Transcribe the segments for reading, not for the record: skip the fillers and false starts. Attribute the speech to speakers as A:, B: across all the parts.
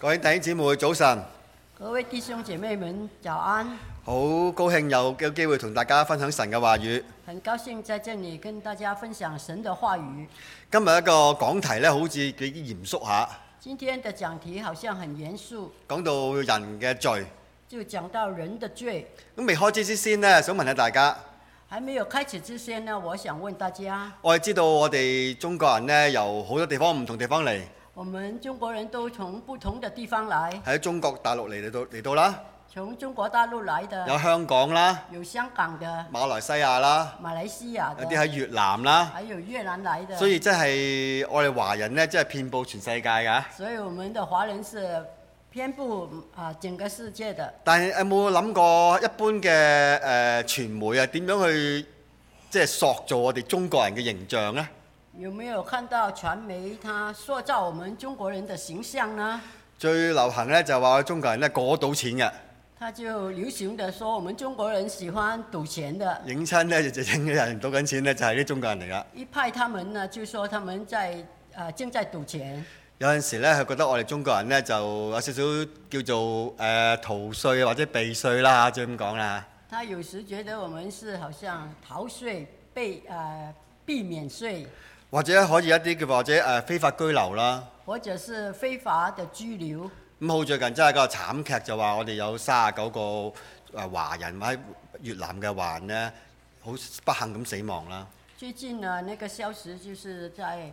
A: 各位弟兄姊妹早晨，
B: 各位弟兄姐妹們早安，
A: 好高興有機會同大家分享神嘅話語。
B: 很高興在這裡跟大家分享神的話語。
A: 今日一個講題呢，好似幾嚴肅下，
B: 今天的講題好像很嚴肅，
A: 講到人嘅罪。
B: 就講到人的罪。
A: 咁未開始之先呢，想問下大家，
B: 還沒有開始之前呢，我想問大家，
A: 我哋知道我哋中國人呢，由好多地方唔同地方嚟，
B: 我們中國人都從不同的地方來，
A: 喺中國大陸嚟到啦，
B: 從中國大陸來的，
A: 有香港啦，
B: 有香港的，
A: 馬來西亞啦，
B: 馬來西亞的，
A: 有啲喺越南啦，
B: 還有越南來的。
A: 所以真係我哋華人呢，真係遍佈全世界㗎。
B: 所以我們的華人是遍佈整個世界的。
A: 但係有冇諗過一般嘅傳媒啊，點樣去即係塑造我哋中國人嘅形象呢？
B: 有沒有看到傳媒它塑造我們中國人的形象呢？
A: 最流行呢，就話我哋中國人呢過賭錢嘅，
B: 他就流行的說我們中國人喜歡賭錢的，
A: 影親呢就影嘅人賭緊錢呢，就係啲中國人嚟㗎。
B: 一派他們呢就說他們正在賭錢。
A: 有陣時呢，佢覺得我哋中國人呢，就有少少叫做逃稅或者避稅啦，即係咁講啦。
B: 他有時覺得我們是好像逃稅、避免稅，
A: 或者可以一啲叫或者非法居留啦。
B: 或者是非法的居留。
A: 咁好最近真係個慘劇，就話我哋有39個華人喺越南嘅華人呢，好不幸咁死亡啦。
B: 最近呢，那個消息就是在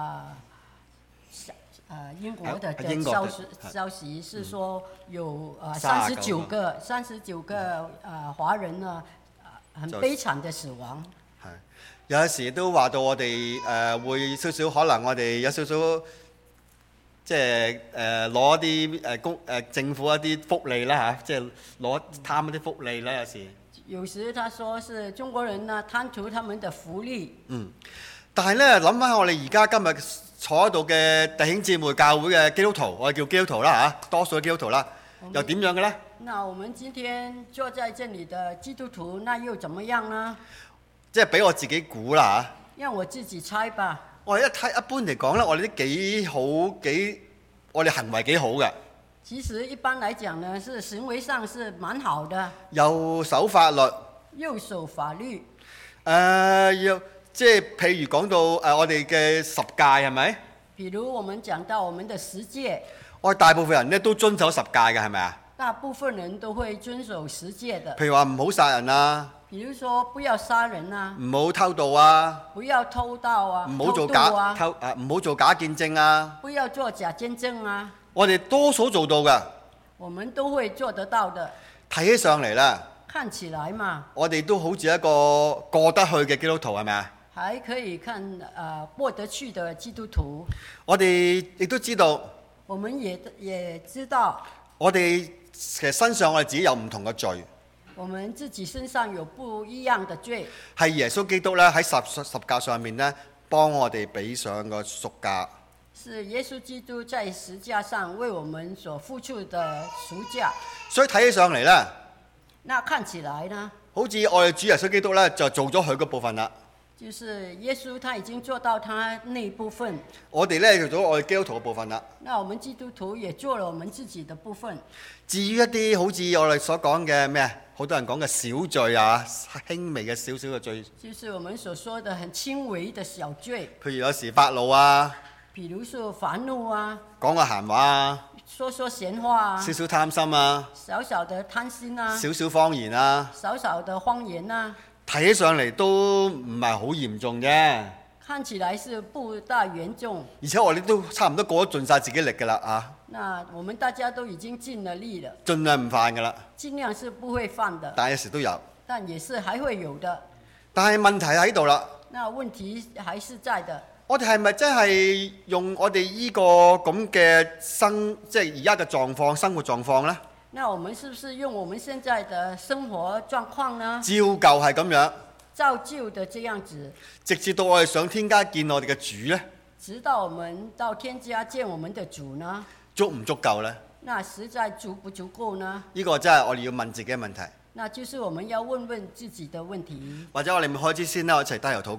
B: 英國的消息是說有39個華人呢很悲慘的死亡。
A: 係有時都話到我哋會少少，可能我哋有少少即係攞啲政府一啲福利啦嚇，即係貪一啲福利啦。有時
B: 他說是中國人呢貪圖他們的福利。
A: 但係呢，諗翻我哋而家今日坐喺度嘅弟兄姊妹教會嘅基督徒，我哋叫基督徒啦嚇，多數嘅基督徒啦，又點樣嘅呢？
B: 那我們今天坐在這裡的基督徒，那又怎麼樣呢？
A: 即係俾我自己估啦嚇。
B: 讓我自己猜吧。
A: 我哋一般嚟講呢，我哋都幾好我哋行為幾好嘅。
B: 其實一般來講呢，是行為上是蠻好的。
A: 又守法律。
B: 又守法律。
A: 即係譬如講到我哋嘅十戒係咪？
B: 譬如我們講到我們的十戒。
A: 我哋大部分人呢都遵守十戒嘅係咪啊？
B: 大部分人都會遵守十戒的。
A: 譬如話唔好殺人啊。
B: 譬如說不要殺人啊。
A: 唔好偷盜啊。
B: 不要偷盜啊。
A: 唔好做假見證啊。
B: 不要做假見證啊。
A: 我哋多數做到嘅。
B: 我們都會做得到的。
A: 睇起上嚟啦。
B: 看起來嘛。
A: 我哋都好似一個過得去嘅基督徒係咪啊？
B: 還可以看過得去的基督徒。
A: 我哋亦都知道。
B: 我們也知道。
A: 我哋其實身上我哋自己有唔同嘅罪。
B: 我們自己身上有不一樣的罪。係
A: 耶穌基督咧喺十架上面咧，幫我哋俾上個贖價。
B: 是耶穌基督在十架上為我們所付出的贖價。
A: 所以睇起上嚟咧，
B: 那看起來呢？
A: 好似我哋主耶穌基督咧就做咗佢嗰部分啦。
B: 就是耶穌他已經做到他那部分。我哋
A: 咧做咗我哋基督徒嘅部分啦。
B: 那我們基督徒也做了我們自己的部分。
A: 至於一啲好似我哋所講嘅咩，好多人講嘅小罪啊，輕微嘅少少嘅罪。
B: 就是我們所說的很輕微的小罪。
A: 譬如有時發怒啊。
B: 譬如說煩怒啊。
A: 講個閒話啊。
B: 說閒話啊。
A: 少少貪心啊。
B: 小小的貪心啊。
A: 少少謊言啊。
B: 少少的謊言啊。
A: 睇起上嚟都唔係好嚴重啫。
B: 看起來是不大嚴重。
A: 而且我哋都差唔多過咗盡晒自己力㗎啦啊！
B: 那我們大家都已經盡了力了。盡
A: 量唔犯㗎啦。
B: 盡量是不會犯的。
A: 但有時都有。但
B: 也是還會有的。
A: 但係問題喺度啦。
B: 那問題還是在的。
A: 我哋係咪真係用我哋依個咁嘅即係而家嘅狀況、生活狀況呢？
B: 那我們是不是用我們現在的生活狀況呢？
A: 照舊係咁樣。
B: 照舊的這樣子。直
A: 至到我哋上天家見我哋嘅主呢？
B: 直到我們到天家見我們的主呢？
A: 足唔足夠呢？
B: 那實在足不足夠呢？
A: 呢個真係我哋要問自己嘅問題。
B: 那就是我們要問問自己的問題。
A: 或者我哋未開始先啦，我一齊低頭禱告。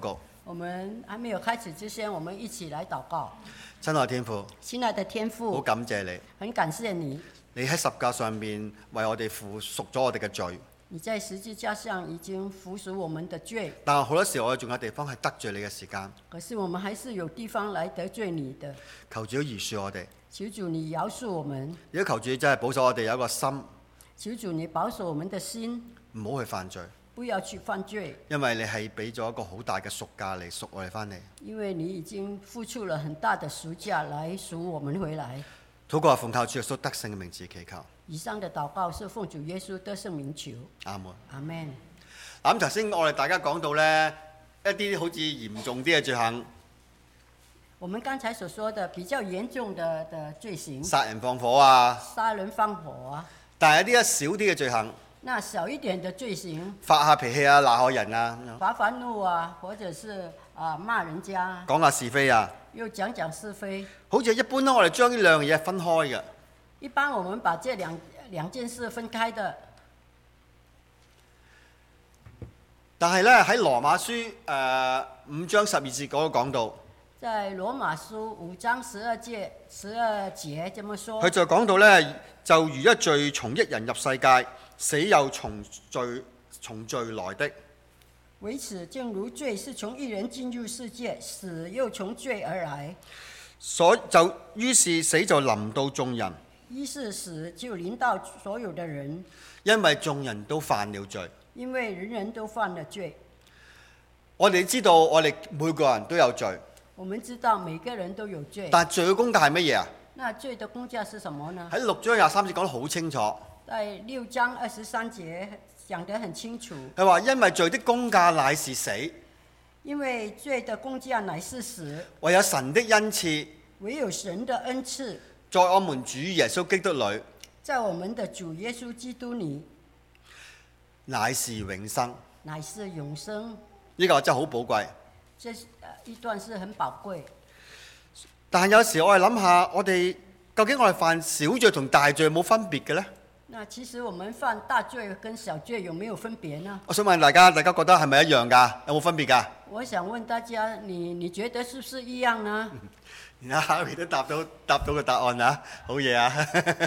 B: 我們還沒有開始之前，我們一起來禱告。
A: 親愛天父，
B: 親愛的天父，
A: 好感謝你，
B: 很感謝你。
A: 你喺十架上面為我哋付贖咗我哋嘅罪。
B: 你在十字架上已經付贖我們的罪。
A: 但係好多時我哋仲有地方係得罪你嘅時間。
B: 可是我們還是有地方來得罪你的。
A: 求主饒恕我哋。
B: 求主你饒恕我們。
A: 如果求主真係保守我哋有一個心。
B: 求主你保守我們的心，
A: 唔好去犯罪。
B: 不要去犯罪，
A: 因為你係俾咗一個好大嘅贖價嚟贖我哋翻嚟。
B: 因為你已經付出了很大的贖價來贖我們回來。
A: 禱告係奉靠主耶穌得勝嘅名字祈求。
B: 以上的禱告是奉主耶穌得勝名求。
A: 阿門。
B: 阿門。
A: 咁頭先我哋大家講到呢一啲好似嚴重啲嘅罪行。
B: 我們剛才所說的比較嚴重的罪行，
A: 殺人放火啊，
B: 殺人放火啊。
A: 但係一啲小啲嘅罪行。
B: 那小一點的罪行，
A: 發下脾氣啊，鬧下人啊，
B: 發怒啊，或者是罵人家，
A: 講下是非啊，
B: 又講是非。
A: 好似一般咧，我哋將呢兩樣嘢分開嘅。
B: 一般我們把這兩件事分開的。
A: 但係咧喺羅馬書5章12節嗰度講到，
B: 在羅馬書5章12節這麼說。
A: 佢就講到咧，就如一罪從一人入世界，死又從罪來的。
B: 為此，正如罪是從一人進入世界，死又從罪而來。於是死就臨到眾人。 於是死就臨到所有的人。
A: 因為眾人都犯了罪。
B: 因為人人都犯了罪。
A: 我哋知道我哋每個人都有罪。
B: 我們知道每個人都有罪。
A: 但罪嘅工價係乜嘢啊？
B: 那罪的工價是什麼呢？
A: 喺6章23節講得好清楚。
B: 在6章23節講得很清楚。
A: 佢話因為罪的工價乃是死。
B: 因為罪的工價乃是死。
A: 唯有神的恩賜。
B: 唯有神的恩賜。
A: 在我們主耶穌基督裏。
B: 在我們的主耶穌基督裏。
A: 乃是永生。
B: 乃是永生。
A: 呢個真係好寶貴。
B: 這一段是很寶貴。
A: 但係有時我哋諗下，究竟我哋犯小罪同大罪有冇分別嘅呢？
B: 那其實我們犯大罪跟小罪有沒有分別呢？
A: 我想問大家覺得係咪一樣㗎？有冇分別㗎？
B: 我想問大家，你覺得是不是一樣呢？
A: 阿Harry都答到個答案啊，好嘢啊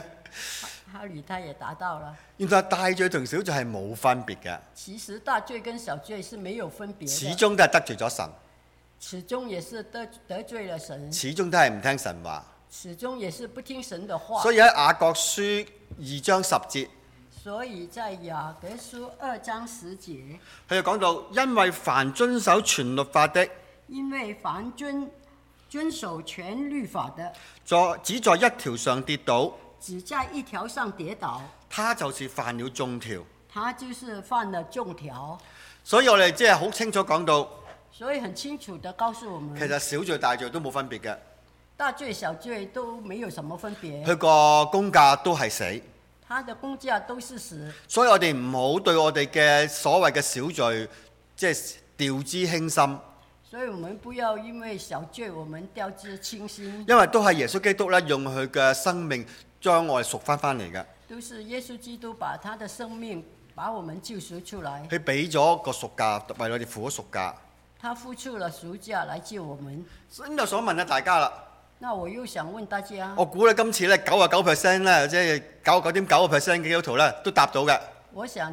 B: ！Harry他也答到了。
A: 原來大罪同小罪係冇分別嘅。
B: 其實大罪跟小罪是沒有分別的。
A: 始終都係得罪咗神。
B: 始終也是得罪了神。
A: 始終都係唔聽神話。
B: 始終也是不聽神的話。
A: 所以喺雅各書2章10節。
B: 所以在雅各書2章10節。
A: 佢就講到，因為凡遵守全律法的。
B: 因為凡遵守全律法的。
A: 只在一條上跌倒。
B: 只在一條上跌倒。
A: 他就是犯了眾條。
B: 他就是犯了眾條。
A: 所以我哋即係好清楚講到。
B: 所以很清楚地告訴我們，
A: 其實小罪大罪都冇分別嘅。
B: 大罪小罪都沒有什麼分別。
A: 佢個工價都係死。
B: 他的工價都是死。所
A: 以我哋唔好對我哋嘅所謂嘅小罪，即係掉之輕心。
B: 所以我們不要因為小罪，我們掉之輕心。
A: 因為都係耶穌基督咧，用佢嘅生命將我哋贖翻翻嚟嘅。
B: 都是耶穌基督把他的生命把我們救贖出來。
A: 佢俾咗個贖價，為我哋付咗贖價。
B: 他付出了贖價來救我們。
A: 咁就想問下大家啦。
B: 那我又想問大家。
A: 我估咧今次咧99%咧，即係99.9%嘅基督徒咧都答到嘅。
B: 我想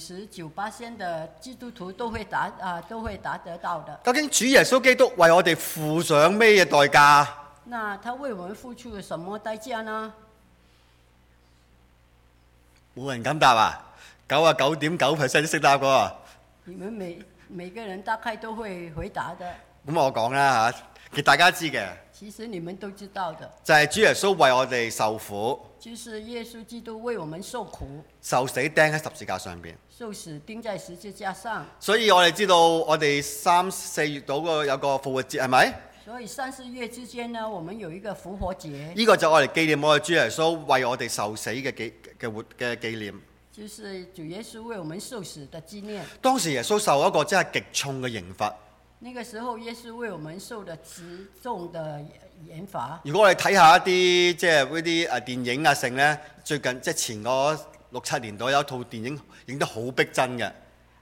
B: 99%的基督徒都會答得到的。
A: 究竟主耶穌基督為我哋付上咩嘢代價？
B: 那他為我們付出了什麼代價呢？
A: 冇人敢答啊！99.9%都識答㗎。
B: 你們每個人大概都會回答的。
A: 咁我講啦嚇，其實大家知嘅。
B: 其實你們都知道的。
A: 就係主耶穌為我哋受苦。
B: 就是耶穌基督為我們受苦。
A: 受死釘喺十字架上邊。
B: 受死釘在十字架上。
A: 所以我哋知道我哋3、4月到有個復活節係咪？
B: 所以3、4月之間呢，我們有一個復活節。
A: 呢個就我哋紀念我哋主耶穌為我哋受死嘅紀念。
B: 就是主耶穌為我們受死的紀念。
A: 當時耶穌受一個真係極重嘅刑罰。
B: 那個時候耶穌為我們受的極重的刑罰。如
A: 果我哋睇下一啲即係嗰啲電影啊成咧，最近即係前嗰6、7年度有一套電影影得好逼真嘅。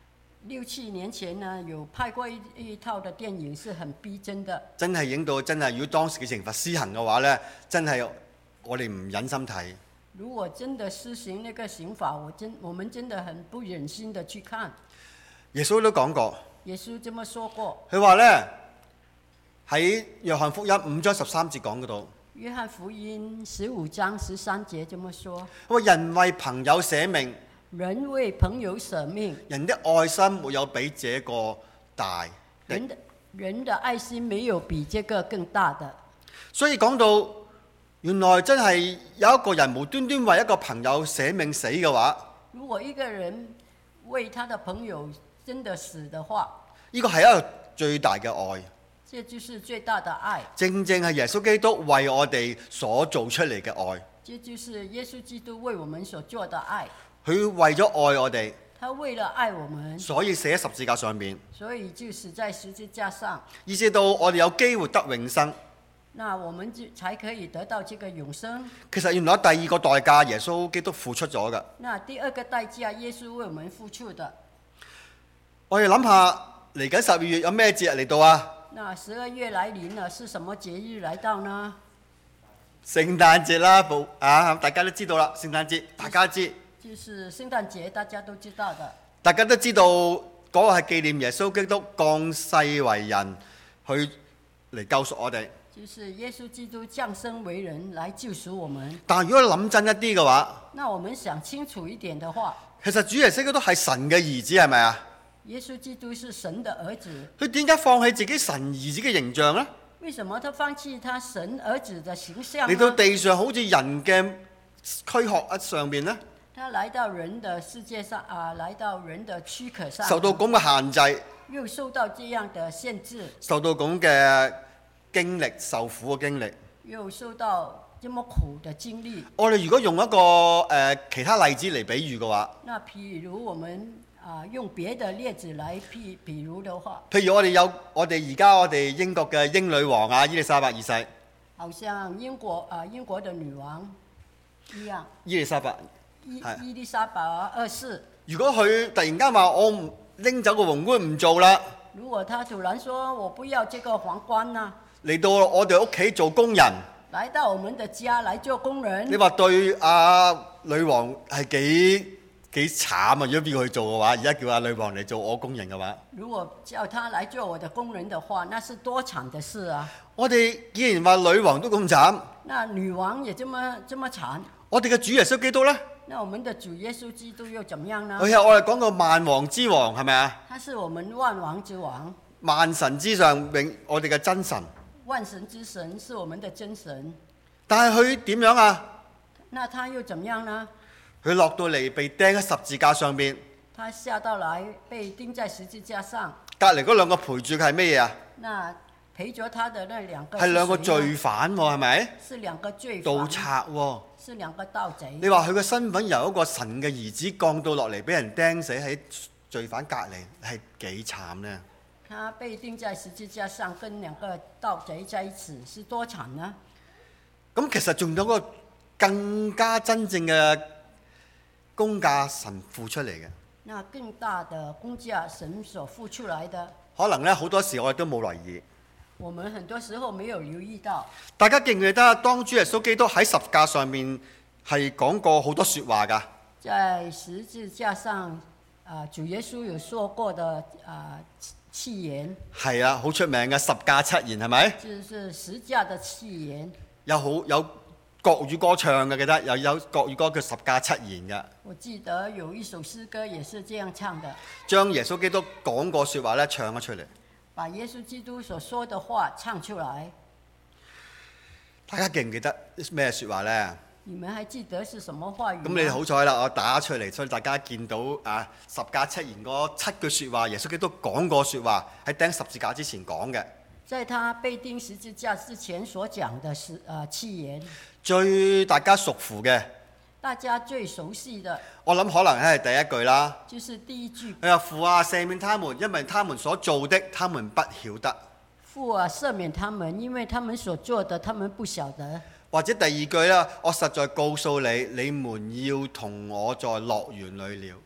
B: 6、7年前呢，有拍過一套的電影，是很逼真的。
A: 真係影到真係，如果當時嘅刑罰施行嘅話呢，真係我哋唔忍心睇。
B: 如果真的施行那個刑法，我們真的很不忍心的去看。
A: 耶穌都講過，
B: 耶穌這麼說過。
A: 佢話呢，喺約翰福音5章13節講嗰度。
B: 約翰福音15章13節這麼說。
A: 佢話人為朋友捨命，
B: 人為朋友捨命，
A: 人的愛心沒有比這個大。
B: 人的愛心沒有比這個更大的。
A: 所以講到原來真係有一個人無端端為一個朋友捨命死嘅話，
B: 如果一個人為他的朋友真的死的話，
A: 呢個係一個最大嘅愛。
B: 這就是最大的愛。
A: 正正係耶穌基督為我哋所做出嚟嘅愛。
B: 這就是耶穌基督為我們所做的愛。
A: 佢為咗愛我哋，
B: 他為了愛我們，
A: 所以死喺十字架上面，
B: 所以就死在十字架上，
A: 以至到我哋有機會得永生。
B: 那我們就才可以得到這個永生。
A: 其實原來第二個代價，耶穌基督付出咗㗎。
B: 那第二個代價，耶穌為我們付出的。
A: 我哋諗下嚟緊12月有咩節日嚟到啊？
B: 那12月來臨了，是什麼節日來到呢？
A: 聖誕節啦，大家都知道啦。聖誕節大家知，
B: 就是聖誕節，大家都知道的。
A: 大家都知道嗰個係紀念耶穌基督降世為人，去嚟救贖我哋。
B: 就是耶穌基督降生為人來救贖我們。
A: 但係如果諗真一啲嘅話，
B: 那我們想清楚一點的話，
A: 其實主耶穌基督係神嘅兒子，係咪啊？
B: 耶穌基督是神的兒子。
A: 佢點解放棄自己神兒子嘅形象呢？
B: 為什麼他放棄他神兒子的形象呢？
A: 嚟到地上好似人嘅軀殼上面呢？
B: 他來到人的世界上來到人的軀殼上，
A: 受到咁嘅限制，
B: 又受到這樣的限制，
A: 受到咁嘅經歷，受苦嘅經歷，
B: 又受到這麼苦的經歷。
A: 我哋如果用一個其他例子嚟比喻嘅話，
B: 那譬如我們用別的例子來譬如的話，
A: 譬如我哋而家我哋英國嘅英女王伊麗莎白二世，
B: 好像英國的女王一樣，
A: 伊麗莎白
B: 伊麗莎白二世。
A: 如果佢突然間話我唔拎走個皇冠唔做啦，
B: 如果他突然說我不要這個皇冠啦，
A: 嚟到我哋屋企做工人，
B: 來到我們的家來做工人，
A: 你話對女王係幾慘啊！如果俾佢去做嘅話，而家叫女王嚟做我工人嘅話，
B: 如果叫他來做我的工人的話，那是多慘的事啊！
A: 我哋既然話女王都咁慘，
B: 那女王也這麼慘，
A: 我哋嘅主耶穌基督呢？
B: 那我們的主耶穌基督又怎麼樣呢？
A: 佢係我哋講個萬王之王，係咪啊？
B: 他是我們萬王之王，
A: 萬神之上我哋嘅真神。
B: 萬神之神是我們的真神。
A: 但係佢點樣啊？
B: 那他又怎麼樣呢？
A: 佢落到嚟被釘喺十字架上邊。
B: 他下到來被釘在十字架上。
A: 隔離嗰兩個陪住佢係咩嘢啊？
B: 那陪着他的那兩個
A: 係兩個罪犯喎，係咪？
B: 是兩個罪犯。
A: 盜賊喎。
B: 是兩個盜賊。
A: 你話佢嘅身份由一個神嘅兒子降到落嚟，俾人釘死喺罪犯隔離，係幾慘呢？
B: 他被釘在十字架上，跟兩個盜賊在一起，是多慘呢？
A: 咁其實仲有個更加真正嘅公價神付出嚟嘅。
B: 那更大的公價神所付出來的，
A: 可能咧好多時我哋都冇留意。
B: 我們很多時候沒有留意到。
A: 大家記唔記得當主耶穌基督喺十架上面係講過好多説話㗎？
B: 在十字架上，主耶穌有說過的七言。係
A: 啊，好出名嘅十架七言係咪？
B: 就是十架的七言。
A: 有國語歌唱嘅，記得有國語歌叫十架七言嘅。
B: 我記得有一首詩歌也是這樣唱的。將
A: 耶穌基督講過説話咧唱咗出嚟。
B: 把耶穌基督所說的話唱出來。
A: 大家記唔記得咩説話呢？
B: 你們還記得是什麼話語？
A: 咁你哋好彩啦，我打出嚟，所以大家見到十架七言嗰7句説話，耶穌基督講過説話喺釘十字架之前講嘅。
B: 在他被釘十字架之前所講的是七言。
A: 最大家熟乎嘅。
B: 大家最熟悉的，
A: 我諗可能係第一句啦。
B: 就是第一句。
A: 佢話父啊，赦免他們，因為他們所做的，他們不曉得。
B: 父啊，赦免他們，因為他們所做的，他們不曉得。
A: 或者第二句啦，我實在告訴你，你們要同我在樂園裏了。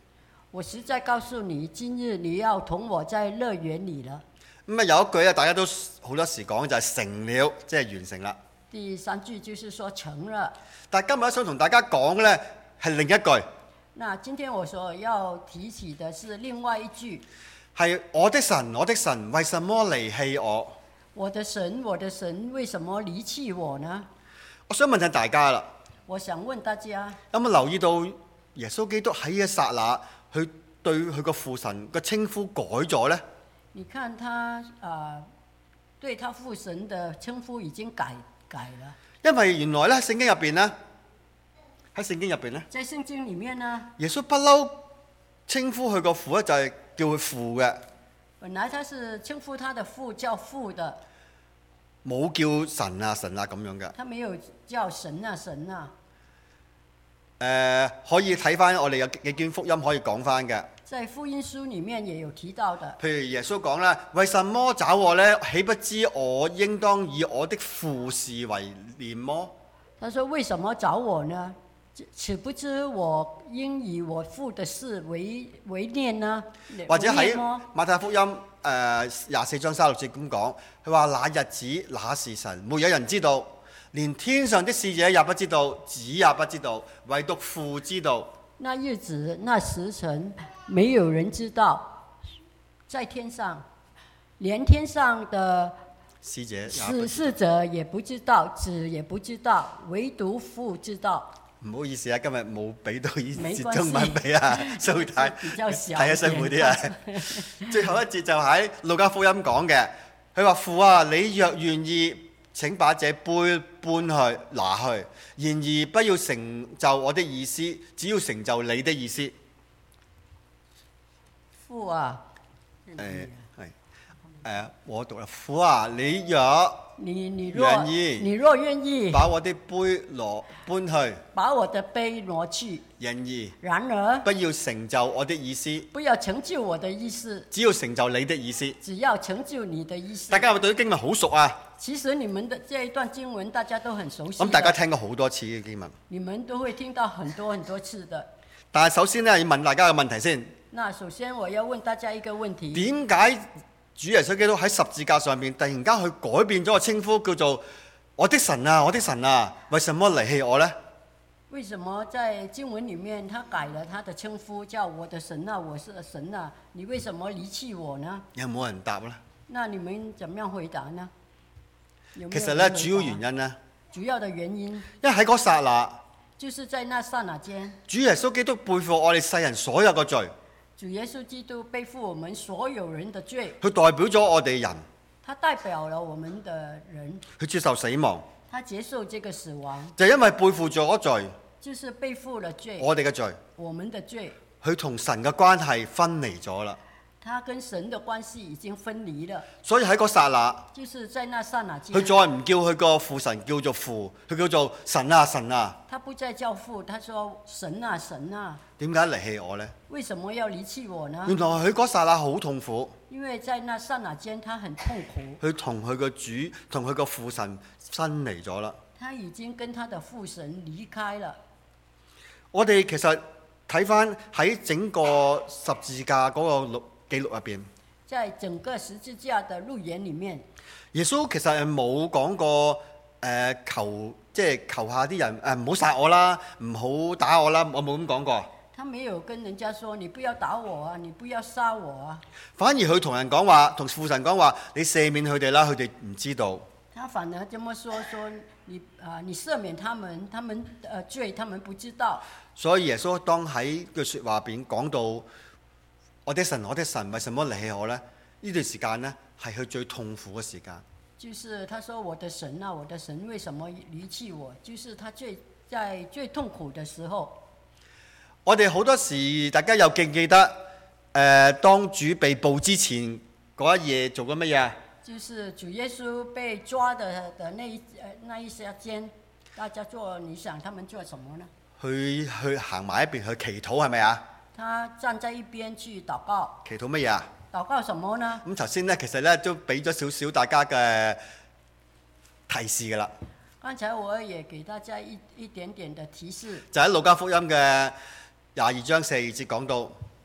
B: 我實在告訴你，今日你要同我在樂園裡了。
A: 咁啊有一句咧，大家都好多時講就係成了，即係完成啦。
B: 第三句就是說成了。
A: 但係今日想同大家講嘅咧係另一句。
B: 那今天我所要提起的是另外一句，
A: 係我的神，我的神，為什麼離棄我？
B: 我的神，我的神，為什麼離棄我呢？
A: 我想問下大家啦，
B: 我想問大家，
A: 有冇留意到耶穌基督喺一剎那，佢對佢個父神個稱呼改咗呢？
B: 你看他對他父神的稱呼已經改了。
A: 因為原來咧聖經入邊呢，喺聖經入邊呢，
B: 在聖經裡面呢，
A: 耶穌不嬲稱呼佢個父咧就係叫佢父嘅，
B: 本來他是稱呼他的父叫父的，
A: 冇叫神啊神啊咁樣嘅。
B: 他沒有叫神啊神啊。
A: 可以睇翻我哋有幾卷福音可以講翻嘅。
B: 在福音書裡面也有提到的。
A: 譬如耶穌講啦，為什麼找我呢？豈不知我應當以我的父事為念麼？
B: 他說：為什麼找我呢？豈不知我應以我父的事為念呢？
A: 或者喺馬太福音24章36節咁講，佢話那日子那時辰，沒有人知道，連天上的使者也不知道，子也不知道，唯獨父知道。
B: 那日子那時辰，沒有人知道，在天上，連天上的
A: 使者
B: 也不知道，子也不知道，唯獨父知道。
A: 唔好意思啊，今日冇俾到意思中文俾啊蘇太，睇得辛苦啲啊。最後一節就喺路加福音講嘅，佢話父啊，你若願意，請把這杯搬去拿去，然而不要成就我的意思，只要成就你的意思。
B: 父啊，
A: 我讀啦，父啊，你若願意，把我的杯搬去，
B: 把我的杯挪去。然而，
A: 不要成就我的意思，
B: 不要成就我的意思，
A: 只要成就你的意思。
B: 只要成就你的意思。
A: 大家係咪對啲經文好熟啊？
B: 其實你們的這一段經文大家都很熟悉。
A: 咁大家聽過好多次嘅經文，
B: 你們都會聽到很多次的。但
A: 係首先呢，要問大家個問題先。
B: 那首先我要問大家一個問題：
A: 點解主耶穌基督喺十字架上面突然間去改變咗個稱呼，叫做我的神啊，我的神啊，為什麼離棄我呢？
B: 為什麼在經文裡面他改了他的稱呼，叫我的神啊，我是神啊，你為什麼離棄我呢？
A: 有冇人答呢？
B: 那你們怎麼樣回答呢？
A: 其實呢，主要原因呢，
B: 主要的原因，
A: 因為喺嗰剎那，
B: 就是在那剎那間，
A: 主耶穌基督背負我哋世人所有嘅罪。
B: 主耶穌基督背負我們所有人的罪，
A: 佢代表咗我哋人，
B: 他代表了我們的人，
A: 佢接受死亡，
B: 他接受這個死亡，
A: 就因為背負咗罪，
B: 就是背負了罪，
A: 我哋嘅罪，
B: 我們的罪，
A: 佢同神嘅關係分離咗啦。
B: 他跟神的關係已經分離了，
A: 所以喺嗰剎那，
B: 就是在那剎那間，
A: 佢再唔叫佢個父神叫做父，佢叫做神啊神啊。
B: 他不再叫父，他說神啊神啊。
A: 點解離棄我呢？
B: 為什麼要離棄我呢？
A: 原來佢嗰剎那好痛苦，
B: 因為在那剎那間他很痛苦，
A: 佢同佢個主同佢個父神分離咗啦。
B: 他已經跟他的父神離開了。
A: 我哋其實睇返喺整個十字架嗰個記錄入邊，
B: 在整個十字架的錄言裡面，
A: 耶穌其實係冇講過求下啲人唔好殺我啦，唔好打我啦，我冇咁講過。
B: 他沒有跟人家說你不要打我啊，你不要殺我啊。
A: 反而佢同人講話，同父神講話，你赦免佢哋啦，佢哋唔知道。
B: 他反而這麼說你赦免他們罪，他們不知道。所以耶穌當喺句説話邊講到我的神，我的神，為什麼離棄我呢？呢段時間呢，係佢最痛苦嘅時間。就是他說我的神啊，我的神，為什麼離棄我？就是他在最痛苦的時候。我哋好多時，大家又記唔記得當主被捕之前嗰一夜做緊乜嘢？就是主耶穌被抓的那一時間，大家你想他們做什麼呢？去行埋一邊去祈禱係咪啊？他站在一邊去禱告。祈禱乜嘢啊？禱告什麼呢？咁頭先呢，其實呢都俾咗少少大家嘅提示㗎啦。剛才我也給大家一點點的提示。就喺路加福音嘅22章4節講到。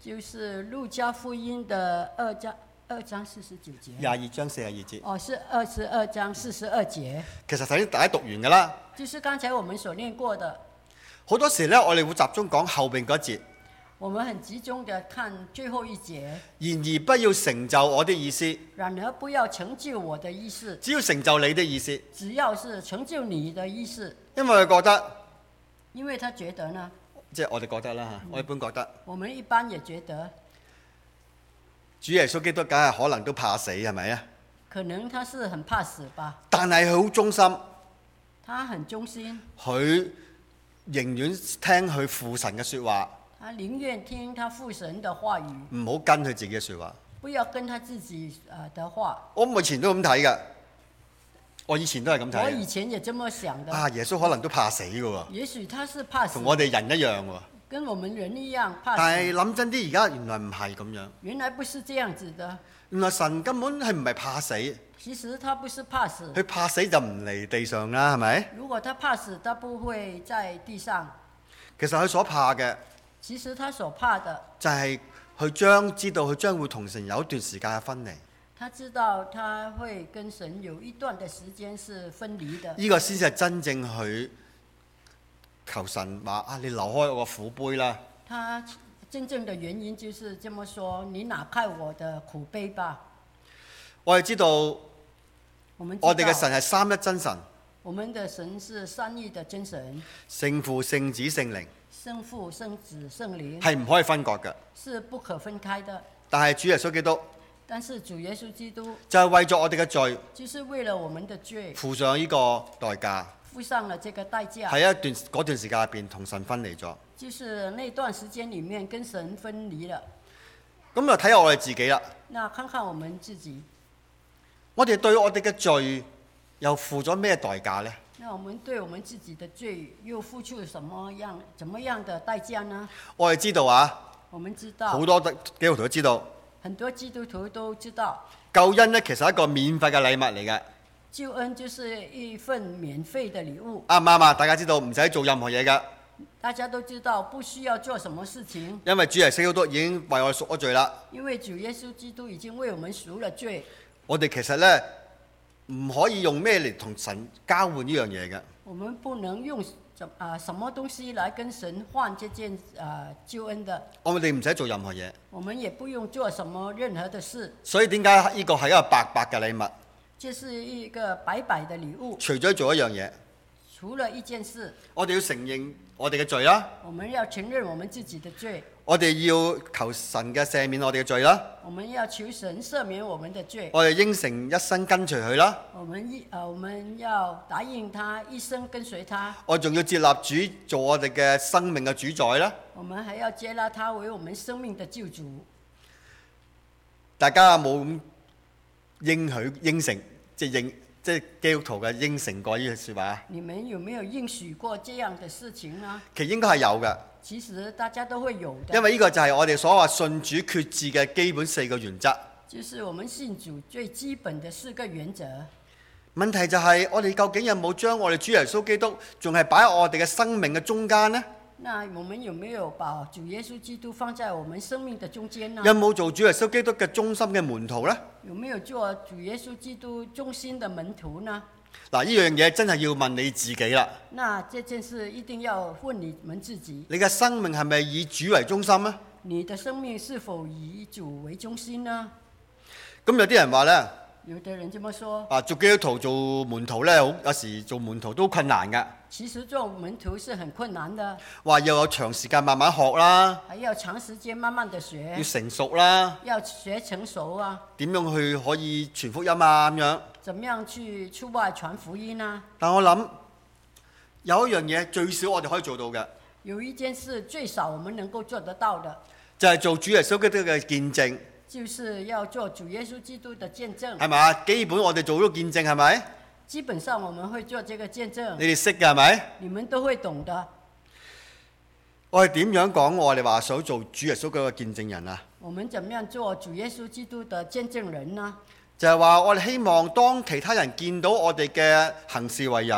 B: 就是路加福音的2章49節。
A: 22章42節。
B: 哦，是22章42節。
A: 其實頭先大家讀完㗎啦。
B: 就是剛才我們所念過的。
A: 好多時呢，我哋會集中講後邊嗰節。
B: 我們很集中地看最後一節。
A: 然而不要成就我的意思。
B: 然而不要成就我的意思。
A: 只要成就你的意思。
B: 只要是成就你的意思。
A: 因為佢覺得。
B: 因為他覺得呢。
A: 即係我哋覺得啦嚇，我一般覺得。
B: 我們一般也覺得。
A: 主耶穌基督梗係可能都怕死係咪啊？
B: 可能他是很怕死吧。
A: 但係佢好忠心。
B: 他很忠心。
A: 佢寧願聽佢父神嘅説話。
B: 他寧願聽他父神的話語，
A: 唔好跟佢自己嘅説話。
B: 不要跟他自己的話。
A: 我以前都咁睇嘅，我以前都係咁睇。
B: 我以前也這麼想的。
A: 啊，耶穌可能都怕死嘅喎。
B: 也許他是怕死。
A: 同我哋人一樣喎。
B: 跟我們人一樣怕死。
A: 但係諗真啲，而家原來唔係咁樣。
B: 原來不是這樣子的。
A: 原來神根本係唔係怕死。
B: 其實他不是怕死。
A: 佢怕死就唔嚟地上啦，係咪？
B: 如果他怕死，他不會在地上。
A: 其實佢所怕嘅。
B: 其實他所怕的
A: 就係佢知道佢將會同神有一段時間嘅分離。
B: 他知道他會跟神有一段嘅時間是分離的。
A: 呢個先至係真正佢求神話啊！你留開我個苦杯啦。
B: 他真正的原因就是這麼說：你拿開我的苦杯吧。
A: 我哋知道，我哋嘅神係三一真神。
B: 我們的神是三一的真神。
A: 聖父、聖子、聖靈。
B: 聖父、聖子、聖靈
A: 係唔可以分割嘅，
B: 是不可分開的。
A: 但係主耶穌基督，
B: 但是主耶穌基督
A: 就係為咗我哋嘅罪，
B: 就是為了我們的罪，
A: 付上呢個代價，
B: 付上了這個代價。
A: 喺嗰段時間入邊同神分離咗。
B: 就是那段時間裡面跟神分離了。
A: 咁就睇下我哋自己啦。
B: 那看看我們自己，
A: 我哋對我哋嘅罪又付咗咩代價呢？
B: 那我們對我們自己的罪又付出怎麼樣的代價呢？
A: 我哋知道啊，
B: 我們知道
A: 好多基督徒都知道，
B: 很多基督徒都知道
A: 救恩呢其實係一個免費嘅禮物嚟嘅。
B: 救恩就是一份免費的禮物。
A: 啱唔啱啊？大家知道唔使做任何嘢㗎。
B: 大家都知道不需要做什麼事情，
A: 因為主耶穌基督已經為我哋贖咗罪啦。
B: 因為主耶穌基督已經為我們贖了罪。
A: 我哋其實呢，唔可以用咩嚟同神交換呢樣嘢嘅。
B: 我們不能用什麼東西來跟神換這件救恩的。
A: 我哋唔使做任何嘢。
B: 我們也不用做什麼任何的事。
A: 所以點解呢個係一個白白嘅禮物？
B: 這是一個白白的禮物。
A: 除咗做一樣嘢，
B: 除了一件事，
A: 我哋要承認我哋嘅罪啦。
B: 我們要承認我們自己的罪。
A: 我哋要求神嘅赦免我哋嘅罪啦。
B: 我們要求神赦免我們的罪。
A: 我哋應承一生跟隨佢啦。
B: 我們要答應他一生跟隨他。
A: 我仲要接納主做我哋嘅生命嘅主宰啦。
B: 我們還要接納他為我們生命的救主。
A: 大家有冇應承即係基督徒嘅應承過呢句説話？
B: 你們有沒有應許過這樣的事情呢？
A: 其實應該係有嘅。
B: 其實大家都會有的。
A: 因為呢個就係我哋所謂信主決志嘅基本4個原則。
B: 就是我們信主最基本的4個原則。
A: 問題就係我哋究竟有冇將我哋主耶穌基督仲係擺喺我哋嘅生命嘅中間呢？
B: 那我們有沒有把主耶穌基督放在我們生命的中間呢？
A: 有冇做主耶穌基督嘅忠心嘅門徒呢？
B: 有沒有做主耶穌基督忠心的門徒呢？
A: 嗱，呢樣嘢真係要問你自己啦。
B: 那這件事一定要問你們自己。
A: 你嘅生命係咪以主為中心呢？
B: 你的生命是否以主為中心呢？
A: 咁有啲人話呢，
B: 有的人這麼說。
A: 做基督徒做門徒呢，有時做門徒都困難㗎。
B: 其實做門徒是很困難的。
A: 話要有長時間慢慢學啦，
B: 還要長時間慢慢的學，
A: 要成熟啦，
B: 要學成熟啊。
A: 點樣去可以傳福音啊咁樣？
B: 怎麼樣去出外傳福音啊？
A: 但我諗有一樣嘢最少我哋可以做到嘅，
B: 有一件事最少我們能夠做得到的，
A: 就係做主耶穌基督嘅見證。
B: 就是要做主耶穌基督的見證。
A: 係咪？基本我哋做咗見證係咪？
B: 基本上我們會做這個見證。
A: 你哋識嘅係咪？
B: 你們都會懂的。
A: 我哋點樣講我哋話想做主耶穌嗰個見證人啊？
B: 我們怎麼樣做主耶穌基督的見證人呢？
A: 就係話我哋希望當其他人見到我哋嘅行事為人，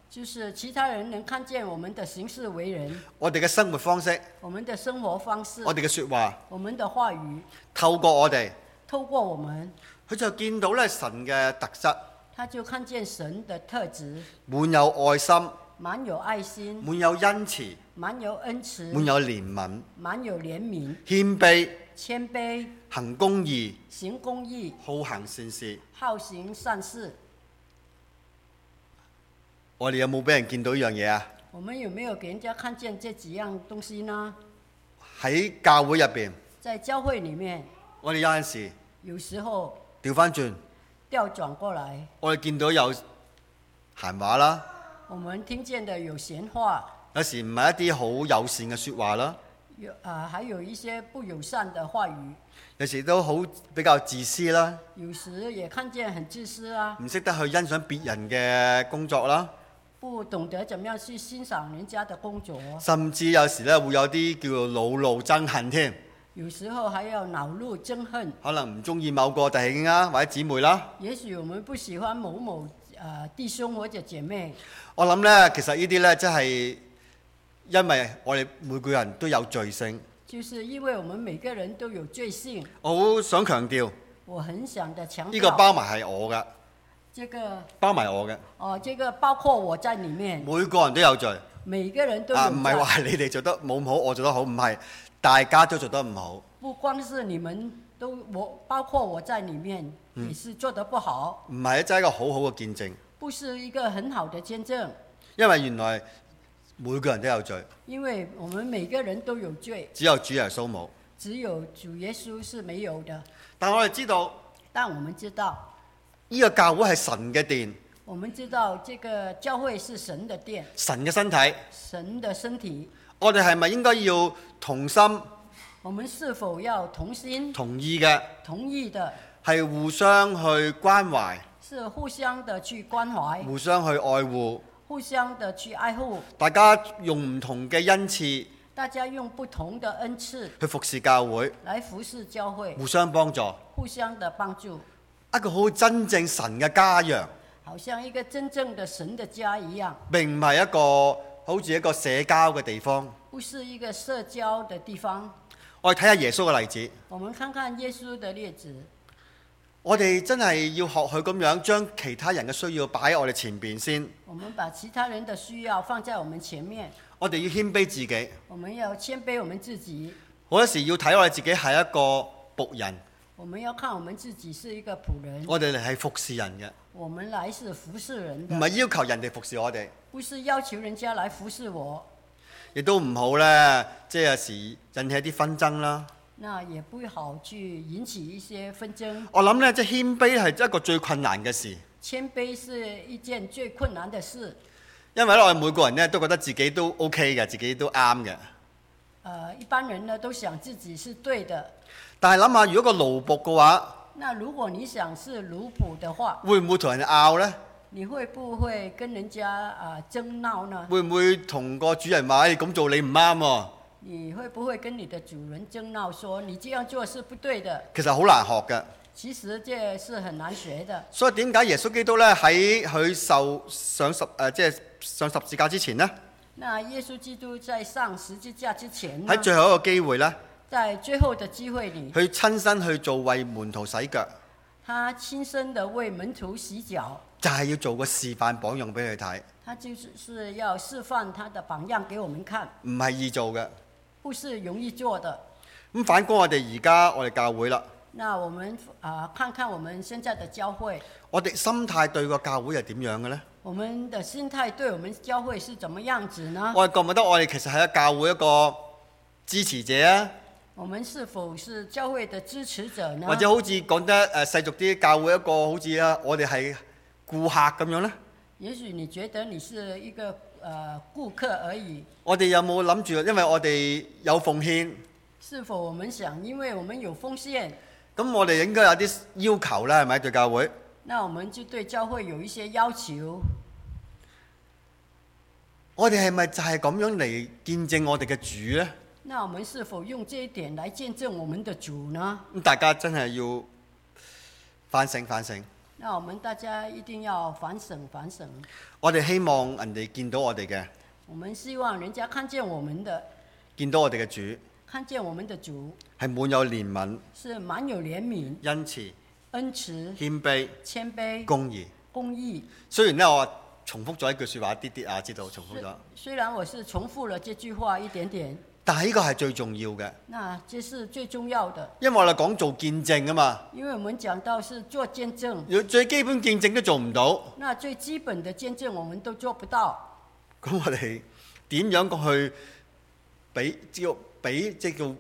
B: 就是其他人能看見我們的行事為人，
A: 我哋嘅生活方式，
B: 我們的生活方式，
A: 我哋嘅説話，
B: 我們的話語，
A: 透過我哋，
B: 透過我們，
A: 佢就見到咧神嘅特質，
B: 他就看見神的特質，
A: 滿有愛心，
B: 滿有愛心，
A: 滿有恩慈，
B: 滿有恩慈，
A: 滿有憐憫，
B: 滿有憐憫，
A: 謙卑，
B: 謙卑，
A: 行公義，
B: 行公義，
A: 好行善事。
B: 好行善事。
A: 我哋有冇俾人見到呢樣嘢啊？
B: 我們有沒有給人家看見這幾樣東西呢？
A: 喺教會入邊，
B: 在教會裡面，
A: 我哋有陣時
B: 有時候
A: 調翻轉，
B: 調轉過來，
A: 我哋見到有閒話啦，
B: 我們聽見的有閒話，
A: 有時唔係一啲好友善嘅説話啦，
B: 還有一些不友善的話語，
A: 有時都好比較自私啦，
B: 有時也看見很自私啊，
A: 唔識得去欣賞別人嘅工作啦，
B: 不懂得怎麼樣去欣賞人家的工作，
A: 甚至有時咧會有啲叫做惱怒憎恨添，
B: 有時候還要惱怒憎恨，
A: 可能唔中意某個弟兄啊或者姊妹啦。
B: 也許我們不喜歡某某弟兄或者姐妹。
A: 我諗咧，其實呢啲咧，真係因為我哋每個人都有罪性。
B: 就是因為我們每個人都有罪性。
A: 我好想強調，
B: 我很想的強調，
A: 呢個包埋係我嘅，
B: 這個
A: 包埋我嘅。
B: 這個包括我在裡面。
A: 每個人都有罪。
B: 每個人都有罪。
A: 唔係話你哋做得冇好，我做得好，唔係，大家都做得唔好。
B: 不光是你們都包括我在裡面，也是做得不好。
A: 唔係，真係一個好好嘅見證。
B: 不是一個很好的見證。
A: 因為原來每個人都有罪。
B: 因為我們每個人都有罪。
A: 只有主耶穌冇。
B: 只有主耶穌是沒有的。
A: 但我哋知道，
B: 但我們知道，
A: 呢個教會係神嘅殿。
B: 我們知道這個教會是神的殿。
A: 神嘅身體。
B: 神的身體。
A: 我哋係咪應該要同心？
B: 我們是否要同心？
A: 同意嘅。
B: 同意的。
A: 係互相去關懷。是
B: 互相的去關懷。
A: 互相去愛護。
B: 互相的去愛護。大
A: 家用唔同嘅恩賜。
B: 大家用不同的恩賜
A: 去服侍教會。
B: 來服侍教會。
A: 互相幫助。
B: 互相的幫助。
A: 一個好真正神嘅家樣。
B: 好像一個真正的神的家一樣。
A: 並唔係一個好似一個社交嘅地方。
B: 不是一個社交的地方。
A: 我哋睇下耶穌嘅例子。
B: 我們看看耶穌的例子。
A: 我哋真係要學佢咁樣，將其他人嘅需要擺喺我哋前邊先。
B: 我們把其他人的需要放在我們前面。
A: 我哋要謙卑自己。
B: 我們要謙卑我們自己。
A: 好多時要睇我哋自己係一個僕人。
B: 我們要看我們自己是一個僕人。
A: 我哋係服侍人嘅。
B: 我們來是服侍人的。
A: 唔係要求人哋服侍我哋。
B: 不是要求人家來服侍我。
A: 亦都唔好咧，即係有時引起一啲紛爭啦。
B: 那也不好去引起一些紛爭。
A: 我諗咧，即係謙卑係一個最困難嘅事。
B: 謙卑是一件最困難的事。
A: 因為咧，我哋每個人咧都覺得自己都 OK 嘅，自己都啱嘅。
B: 一般人呢都想自己是對的。
A: 但係諗下，如果個奴僕嘅話，
B: 那如果你想是奴僕的話，
A: 會唔會同人哋拗呢？
B: 你會不會跟人家爭鬧呢？
A: 會唔會同個主人話：你咁做你唔啱喎？
B: 你會不會跟你的主人爭鬧，說你這樣做是不對的？
A: 其實好難學嘅。
B: 其實這是很難學的。
A: 所以點解耶穌基督咧喺佢上十字架之前呢？
B: 那耶穌基督在上十字架之前，
A: 喺最後一個機會呢，
B: 在最後的機會裏，
A: 佢親身去做為門徒洗腳。
B: 他親身的為門徒洗腳，
A: 就係要做個示範榜樣俾佢睇。
B: 他就是要示範他的榜樣給我們看。
A: 唔係易做嘅，
B: 不是容易做的。
A: 咁反觀我哋而家我哋教會啦。
B: 那我們看看我們現在的教會。
A: 我哋心態對個教會係點樣嘅呢？
B: 我們的心態對我們教會是怎麼樣子呢？
A: 我哋覺唔覺得我哋其實係教會一個支持者啊？
B: 我們是否是教會的支持者呢？
A: 或者好似講得世俗啲，教會一個好似我哋係顧客咁樣呢？
B: 也許你覺得你是一個顧客而已。
A: 我哋有冇諗住？因為我哋有奉獻。
B: 是否我們想，因為我們有奉獻？
A: 咁我哋應該有啲要求啦，係咪對教會？
B: 那我們就對教會有一些要求。
A: 我哋係咪就係咁樣嚟見證我哋嘅主呢？
B: 那我們是否用這一點來見證我們的主呢？
A: 咁大家真係要反省反省。
B: 那我們大家一定要反省反省。
A: 我哋希望人哋見到我哋嘅，
B: 我們希望人家看見我們的，
A: 見到我哋嘅主
B: 看見我們的主
A: 係滿有憐憫、
B: 是滿有憐憫、
A: 恩慈、
B: 恩慈、
A: 謙卑、
B: 謙卑、
A: 公義。
B: 公義。
A: 雖然咧我重複咗一句説話啲啲啊，知道重複咗。
B: 雖然我是重複了這句話一點點，
A: 但係呢個係最重要嘅，
B: 那這是最重要的。
A: 因為我哋講做見證啊嘛，
B: 因為我們講到是做見證，
A: 要最基本見證都做唔到，
B: 那最基本的見證我們都做不到。
A: 咁我哋點樣去俾即係叫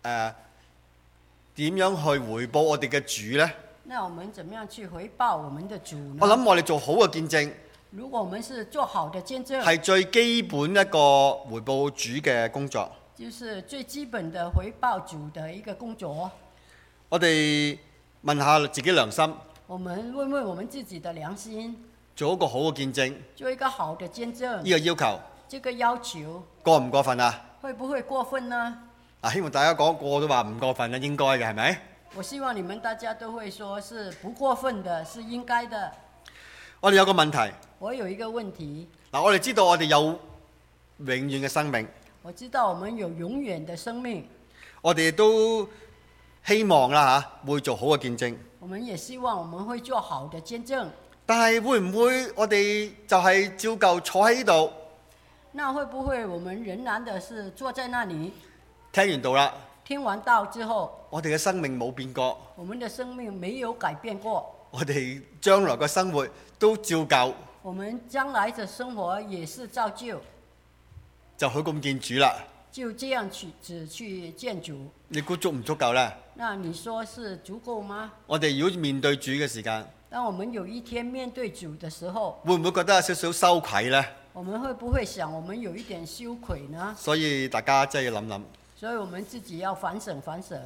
A: 點樣去回報我哋嘅主呢？
B: 那我們怎麼樣去回報我們的主呢？
A: 我諗我哋做好嘅見證，
B: 如果我們是做好的見證，
A: 係最基本一個回報主嘅工作。
B: 就是最基本的回報主的一個工作。
A: 我哋問下自己良心，
B: 我們問問我們自己的良心，
A: 做一個好嘅見證，
B: 做一個好的見證，
A: 呢個要求
B: 這個要求
A: 過唔過分啊？
B: 會不會過分呢？
A: 希望大家講個個都話唔過分啊，應該嘅係咪？
B: 我希望你們大家都會說是不過分的，是應該的。
A: 我哋有個問題，
B: 我有一個問題。
A: 我哋知道我哋有永遠嘅生命，
B: 我知道我們有永遠的生命，
A: 我哋都希望啦會做好嘅見證。
B: 我們也希望我們會做好的見證。
A: 但係會唔會我哋就係照舊坐喺呢度？
B: 那會不會我們仍然的是坐在那裡？
A: 聽完道啦，
B: 聽完道之後，
A: 我哋嘅生命冇變過，
B: 我們的生命沒有改變過，
A: 我哋將來嘅生活都照舊，
B: 我們將來的生活也是照舊，
A: 就好咁見主啦。
B: 就這樣去見主。
A: 你估足唔足夠呢？
B: 那你說是足夠嗎？
A: 我哋如果面對主嘅時間，
B: 當我們有一天面對主的時候，
A: 會唔會覺得有少少羞愧呢？
B: 我們會不會想我們有一點羞愧呢？
A: 所以大家真係要諗諗。
B: 所以我們自己要反省反省。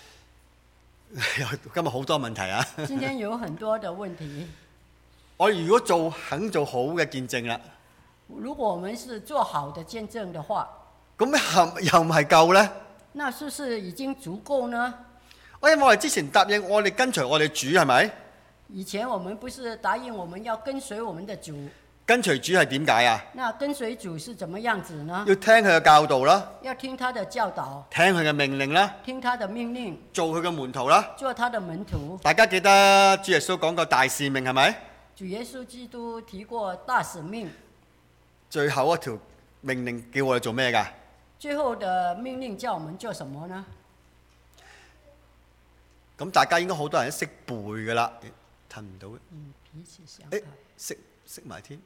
A: 今日好多問題啊！
B: 今天有很多的問題。
A: 我如果肯做好嘅見證啦，
B: 如果我們是做好的見證的話，
A: 咁又唔係夠呢？
B: 那是不是已經足夠呢？
A: 因為我哋之前答應我哋跟隨我哋主係咪？
B: 以前我們不是答應我們要跟隨我們的主？
A: 跟隨主係點解啊？
B: 那跟隨主是怎麼樣子呢？
A: 要聽佢嘅教導啦，
B: 要聽他的教導，
A: 聽佢嘅命令啦，
B: 聽他的命令，
A: 做佢嘅門徒啦。
B: 做他的門徒。
A: 大家記得主耶穌講過大使命係咪？
B: 主耶穌基督提過大使命。
A: 最後一條命令叫我哋做咩㗎？
B: 最後的命令叫我們做什麼呢？咁
A: 大家應該好多人都識背㗎啦，褪唔到嘅。
B: 彼此相待。
A: 識埋添。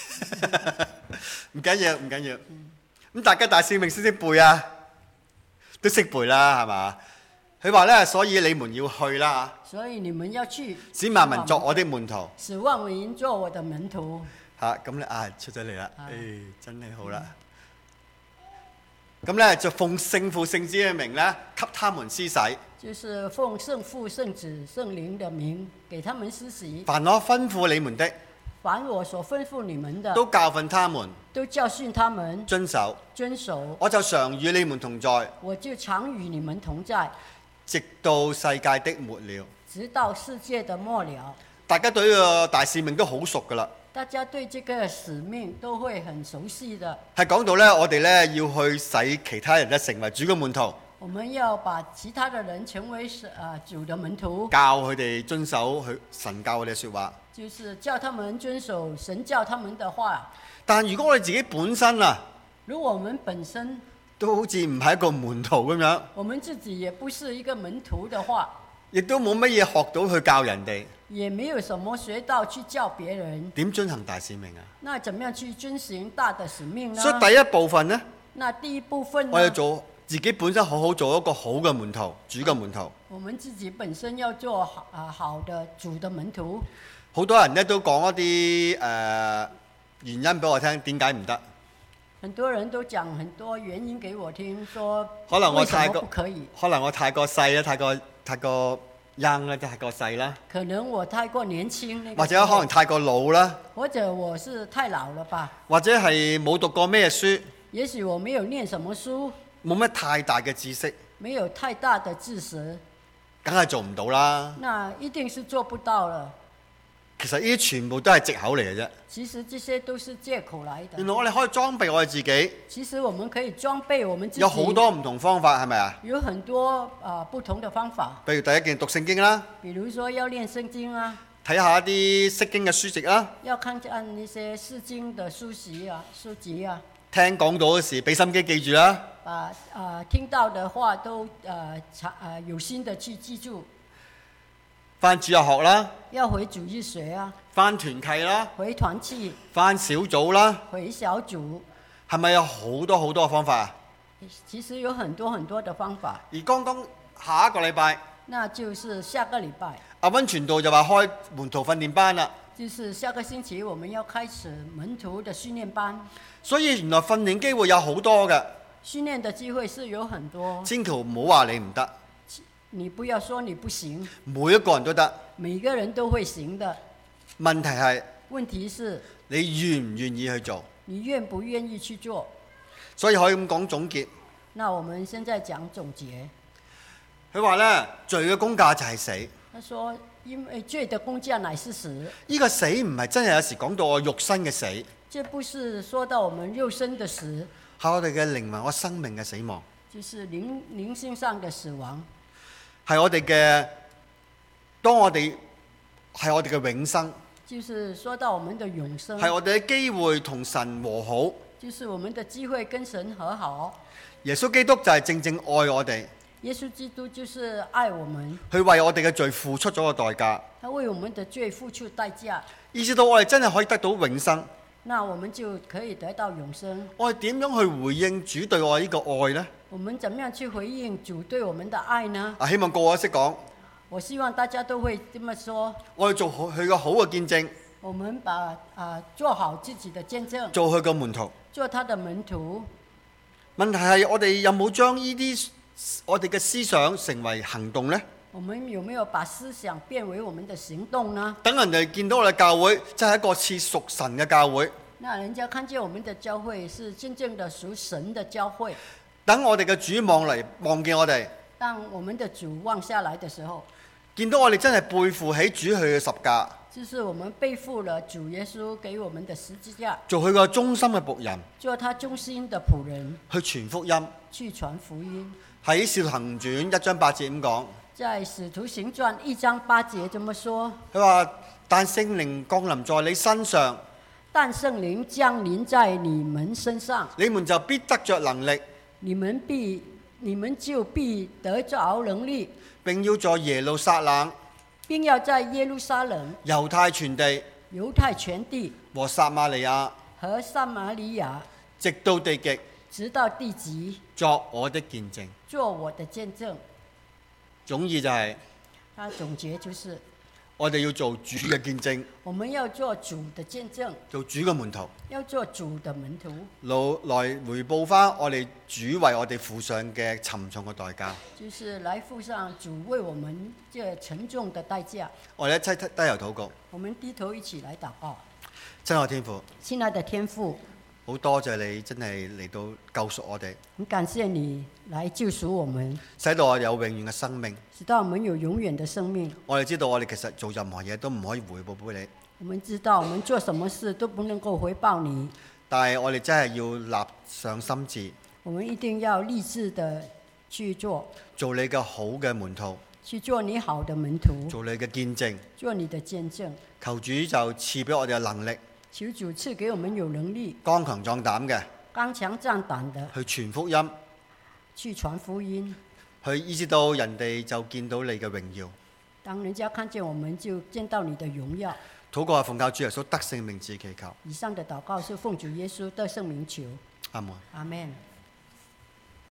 A: 唔緊要，唔緊要。咁大家大使命識唔識背啊？都識背啦，係嘛？佢話咧，所以你們要去啦。
B: 所以你們要去，
A: 使萬民作我的門徒。
B: 使萬民作我的門徒。
A: 咁咧出咗嚟啦，真係好啦。咁咧就奉聖父聖子嘅名咧，給他們施洗。
B: 就是奉聖父聖子聖靈的名，給他們施洗。
A: 凡我吩咐你們的，
B: 凡我所吩咐你們的，
A: 都教訓他們，
B: 都教訓他們
A: 遵守。我就常與你們同在，
B: 我就常與你們同在，
A: 直到世界的末了。
B: 直到世界的末了。
A: 大家對呢個大使命都好熟噶啦。
B: 大家對這個使命都會很熟悉的。
A: 係講到咧，我哋咧要去使其他人咧成為主嘅門徒。
B: 我們要把其他的人成為主的門徒，
A: 教佢哋遵守神教我哋嘅説話，
B: 就是叫他們遵守神教他們的話。
A: 但如果我哋自己本身啊，
B: 如果我們本身
A: 都好似唔係一個門徒咁樣，
B: 我們自己也不是一個門徒的話，
A: 亦都冇乜嘢學到去教人哋，
B: 也沒有什麼學到去教別人，
A: 點遵行大使命啊？
B: 那怎麼樣去遵行大的使命呢？
A: 所以第一部分呢，
B: 那第一部分呢，
A: 我要做自己本身好好做一個好嘅門徒，主嘅門徒。
B: 我們自己本身要做好的主的門徒。
A: 好多人咧都講一啲原因俾我聽，點解唔得？
B: 很多人都講很多原因給我聽，說
A: 可能我
B: 為什麼不可以？
A: 可能我太過細啦，太過 young 啦，太過細啦。
B: 可能我太過年輕，
A: 或者可能太過老啦。
B: 或者我是太老了吧？
A: 或者係冇讀過咩書？
B: 也許我沒有念什麼書，
A: 冇乜太大嘅知識，
B: 沒有太大的知識，
A: 梗係做唔到啦。
B: 那一定是做不到了。
A: 其實呢啲全部都係藉口嚟嘅啫。
B: 其實這些都是借口來的。
A: 原來我哋可以裝備我哋自己，
B: 其實我們可以裝備我們自己。
A: 有好多唔同方法，係咪啊？
B: 有很多不同的方法。
A: 譬如第一件讀聖經啦，
B: 比如說要念聖經啊，
A: 睇下一啲釋經嘅書籍啦，
B: 要看一些釋經的書籍啊。
A: 聽講道嗰時俾心機記住啦。
B: 把聽到的話都有心的去記住。
A: 返主日學啦，
B: 要回主日學啊，
A: 返團契啦，
B: 回團契，
A: 返小組啦，
B: 回小組，
A: 係咪有好多好多嘅方法啊？
B: 其實有很多很多的方法。
A: 而剛剛下一個禮拜，
B: 那就是下個禮拜，
A: 阿溫傳道就話開門徒訓練班啦。
B: 就是下個星期我們要開始門徒的訓練班。
A: 所以原來訓練機會有好多嘅，
B: 訓練的機會是有很多。
A: 千祈唔好話你唔得，
B: 你不要說你不行，
A: 每一個人都得。
B: 每個人都會行的。
A: 問題是你願唔願意去做？
B: 你願不願意去做？
A: 所以可以咁講總結。
B: 那我們現在講總結。
A: 佢話呢，罪嘅工價就係死。
B: 他說因為罪的工價乃是死。
A: 呢個死唔係真係有時講到我肉身嘅死，
B: 這不是說到我們肉身的死，
A: 係我哋嘅靈魂、我生命嘅死亡，
B: 就是靈性上的死亡，
A: 係我哋嘅，當我哋係我哋嘅永生，
B: 就是說到我們的永生，
A: 係我哋嘅機會同神和好，
B: 就是我們的機會跟神和好。
A: 耶穌基督就係正正愛我哋，
B: 耶穌基督就是愛我們，
A: 佢為我哋嘅罪付出咗個代價，
B: 他為我們的罪付出代價，
A: 意思到我哋真係可以得到永生。
B: 那我們就可以得到永生。
A: 我哋點樣去回應主對我呢個愛呢？
B: 我們怎麼樣去回應主對我們的愛呢？
A: 希望個個識講。
B: 我希望大家都會這麼說。
A: 我哋做佢個好嘅見證。
B: 我們把做好自己的見證。
A: 做佢個門徒。
B: 做他的門徒。
A: 問題係我哋有冇將呢啲我哋嘅思想成為行動呢？
B: 我們有沒有把思想變為我們的行動呢？
A: 等人哋見到我哋教會真係一個似屬神嘅教會。
B: 那人家看見我們的教會是真正的屬神的教會。
A: 等我哋嘅主望見我哋。
B: 當我們的主望下來的時候，
A: 見到我哋真係背負起主佢嘅十架。
B: 就是我們背負了主耶穌給我們的十字架。做
A: 佢個忠心嘅僕人。
B: 做他忠心的僕人。
A: 去傳福音。
B: 去傳福音。
A: 喺《使徒行傳》1章8節咁講。
B: 在《使徒行傳》1章8節這麼說。佢
A: 話：但聖靈降臨在你身上。
B: 但聖靈降臨在你們身上。
A: 你們就必得着能力。
B: 你們就必得着能力。
A: 並要在耶路撒冷。
B: 並要在耶路撒冷。
A: 猶太全地。
B: 猶太全地。
A: 和撒瑪利亞。
B: 和撒瑪利亞。
A: 直到地極。
B: 直到地極。
A: 作我的見證。
B: 做我的見證。
A: 總意就係，
B: 他總結就是，
A: 我哋要做主嘅見證。
B: 我們要做主的見證。
A: 做主嘅門徒。
B: 要做主的門徒。
A: 來回報翻我哋主為我哋付上嘅沉重嘅代價。
B: 就是來付上主為我們這沉重的代價。
A: 我哋一齊低頭禱告。
B: 我們低頭一起來禱告。
A: 親愛的天父。
B: 親愛的天父。
A: 好多謝你真係嚟到救贖我哋，
B: 很感謝你來救贖我們，
A: 使到我有永遠嘅生命，
B: 使到我們有永遠的生命。
A: 我哋知道我哋其實做任何嘢都唔可以回報俾你，
B: 我們知道我們做什麼事都不能夠回報你，
A: 但係我哋真係要立上心志，
B: 我們一定要立志的去做
A: 你嘅好嘅門徒，
B: 去做你好的門徒，
A: 做你嘅見證，
B: 做你的見證。
A: 求主就賜俾我哋嘅能力。
B: 求主賜給我們有能力，
A: 剛強壯膽嘅，
B: 剛強壯膽的
A: 去傳福音，
B: 去傳福音，
A: 去以致到人哋就見到你嘅榮耀。
B: 當人家看見我們，就見到你的榮耀。
A: 禱告係奉靠主耶穌得勝名字祈求。
B: 以上的禱告是奉主耶穌得勝名求。
A: 阿門。
B: 阿門。